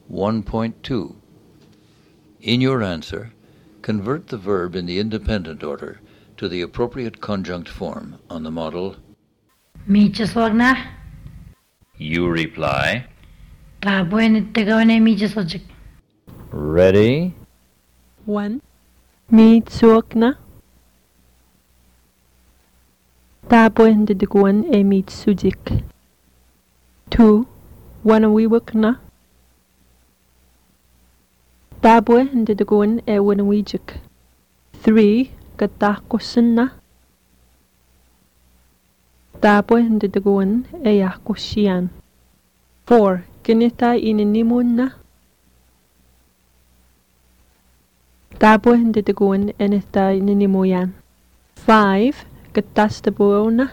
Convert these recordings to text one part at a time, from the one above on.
1.2. In your answer, convert the verb in the independent order to the appropriate conjunct form on the model. Michaswagna. You reply. Ready? 1. Mitsukna. Tapuen didiguan e mitsujik. 2. Wanawiwakna. Tapuen didiguan e wanawijik. 3. Katakusna. Tapuen didiguan e yakushian. 4. Kinita ininimunna. Tapuen didiguan e nesta ininimuyan. 5. Katastabuona.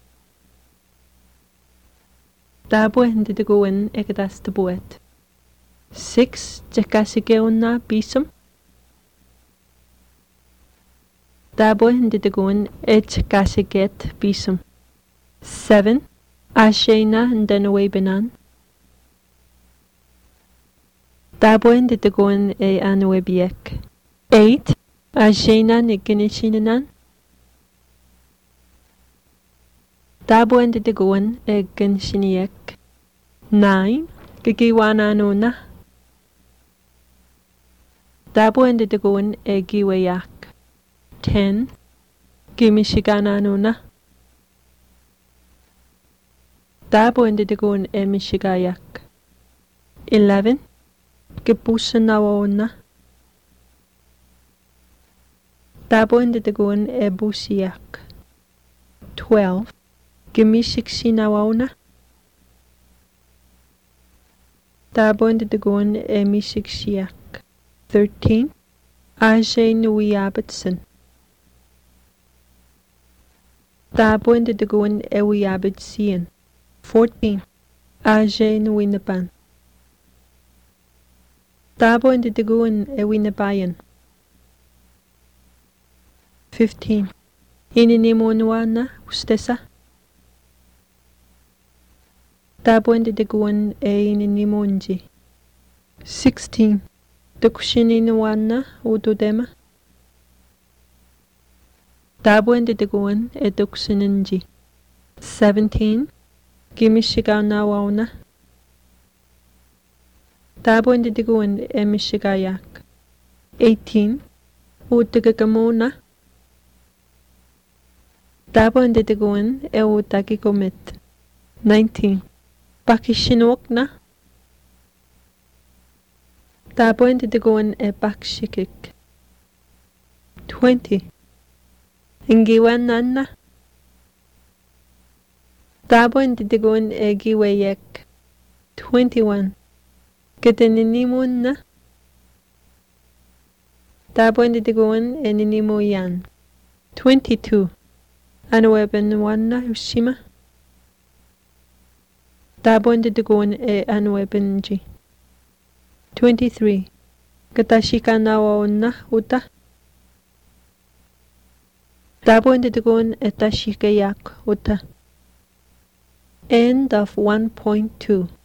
Tapuen didiguan e katastabuet. 6. Jakasikeuna bisum. Tapuen didiguan e jakasiket bisum. 7. Ashena ndenuebenan. Tapuen didiguan e anuebiek. 8. Ashena nikinishinanan. Tapuen didiguan e ganshiniek. 9. Gigiwananuna. Tapuen didiguan e giwayak. 10. Gimishigananuna. Tapuen didiguan e mishigayak. 11. Gibusanawaona. Tapuen didiguan e busiyak. 12. Gimishikshinawaona. Tapuen didiguan e mishikshiyak. 13. Ajay nuiabitsen. Tapuen didiguan e wiabitsian. 14. Ajay nuinapan. Tapuen didiguan e winabayan. 15. Ininimunuana ustesa. Tapuen didiguan e ininimunji. 16. Dukushininuana ududema. Tapuen didiguan e duksininji. 17. Gimishigaanawauna. Tapuen didiguan e mishigayak. 18. Utigagamuna. Tapuen didiguan e utagikomit. 19. Bakishinokna. Tapuen didiguan e bakshikik. 20. Ingiwanana. Tapuen didiguan e giwayek. 21. Keteninimunna. Tapuen didiguan e ninimuyan. 22. Anuebenwana ushima. Tapuen didiguan e anuebenji. 23. Katashikanawaona uta. Tapuen didiguan e tashikayak uta. End of 1.2.